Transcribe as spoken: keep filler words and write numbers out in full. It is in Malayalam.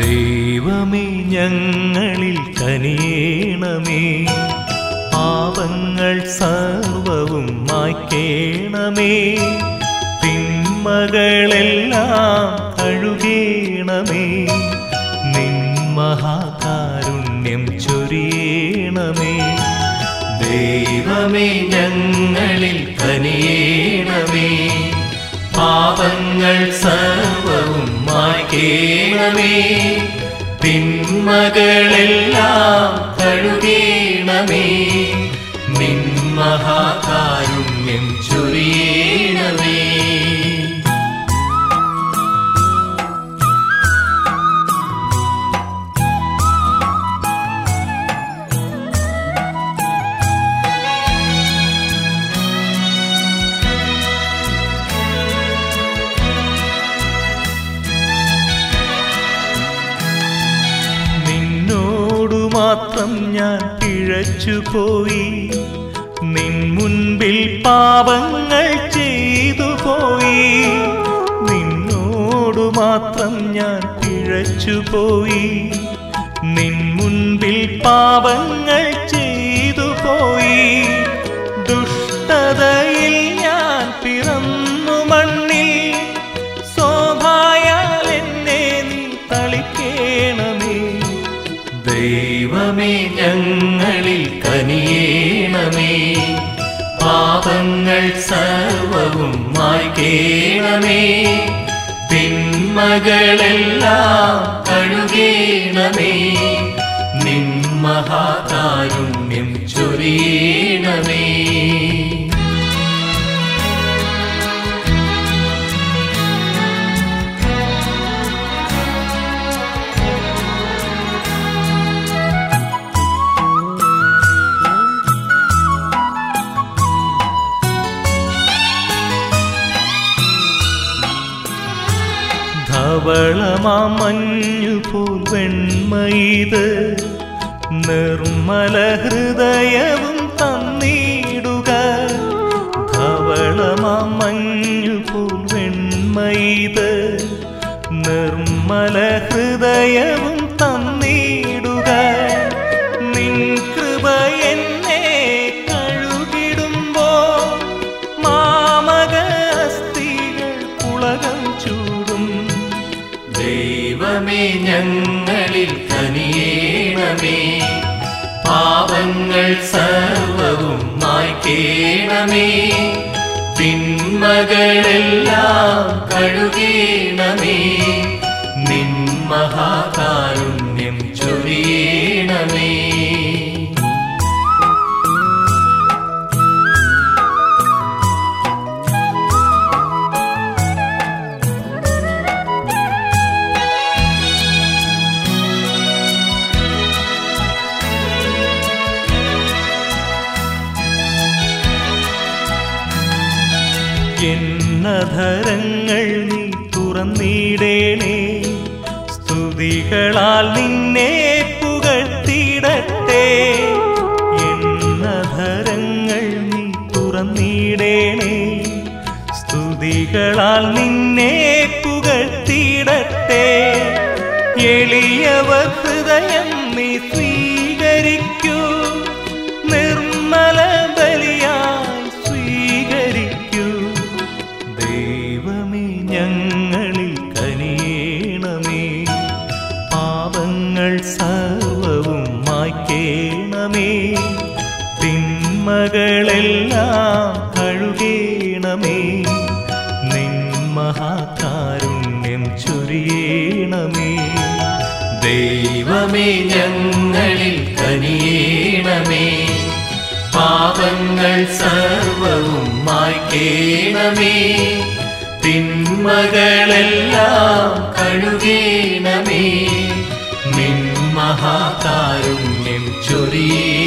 ദൈവമേ ഞങ്ങളിൽ കനിയേണമേ, പാപങ്ങൾ സർവവും മായ്ക്കേണമേ, തിന്മകളെല്ലാം കഴുകേണമേ, നിൻ മഹാകാരുണ്യം ചൊരിയേണമേ. ദൈവമേ ഞങ്ങളിൽ കനിയേണമേ, പാപങ്ങൾ സർവവും മായ്ക്കേണമേ, തിന്മകളെല്ലാം കഴുകേണമേ, നിൻ മഹാകാരുണ്യം ചൊരിയേണമേ. മാത്രം ഞാൻ പിഴച്ചുപോയി, നിൻ മുൻപിൽ പാപങ്ങൾ ചെയ്തു പോയി. നിന്നോടു മാത്രം ഞാൻ പിഴച്ചുപോയി, നിൻ മുൻപിൽ പാപങ്ങൾ ചെയ്തു പോയി. ദുഷ്ടതയിൽ ഞാൻ പിറന്നു മണ്ണിൽ, ശോഭയാൽ എന്നെ നീ തളിക്കേണമേ. ദൈവമേ ഞങ്ങളിൽ കനിയേണമേ, പാപങ്ങൾ സർവവും മായ്ക്കേണമേ, തിന്മകളെല്ലാം കഴുകേണമേ, നിൻ മഹാകാരുണ്യം ചൊരിയേണമേ. ധവളമാം മഞ്ഞുപോൽ വെണ്മയിത്, നിർമ്മല ഹൃദയവും തന്നിടുക. ധവളമാം മഞ്ഞുപോൽ വെണ്മയിത്, നിർമ്മല ഹൃദയവും തന്നിടുക. നിൻ കൃപ എന്നെ കഴുകിടുമ്പോൾ, മാമക അസ്ഥികൾ പുളകം ചൂടും. ദൈവമേ ഞങ്ങളിൽ കനിയേണമേ, പാപങ്ങൾ സർവവും മായ്ക്കേണമേ, തിന്മകളെല്ലാം കഴുകേണമേ, നിൻ മഹാകാരുണ്യം ചൊരിയേണമേ. എന്നധരങ്ങൾ നീ തുറന്നിടേണേ, സ്തുതികളാൽ നിന്നെ പുകഴ്ത്തിടട്ടെ. എന്നധരങ്ങൾ നീ തുറന്നിടേണേ, സ്തുതികളാൽ നിന്നെ പുകഴ്ത്തിടട്ടെ. എളിയവർ ഹൃദയം നീ സ്വീകരിക്കൂ, നിർമ്മല ബലിയായി സ്വീകരിക്കൂ. ദൈവമേ ഞങ്ങളിൽ കനിയേണമേ, പാപങ്ങൾ സർവവും മായ്ക്കേണമേ, തിന്മകളെല്ലാം കഴുകേണമേ, നിൻ മഹാകാരുണ്യം ചൊരിയേണമേ. ദൈവമേ ഞങ്ങളിൽ കനിയേണമേ, പാപങ്ങൾ സർവവും മായ്ക്കേണമേ, തിന്മകളെല്ലാം കഴുകേണമേ, നിൻ മഹാകാരുണ്യം ചൊരിയേ.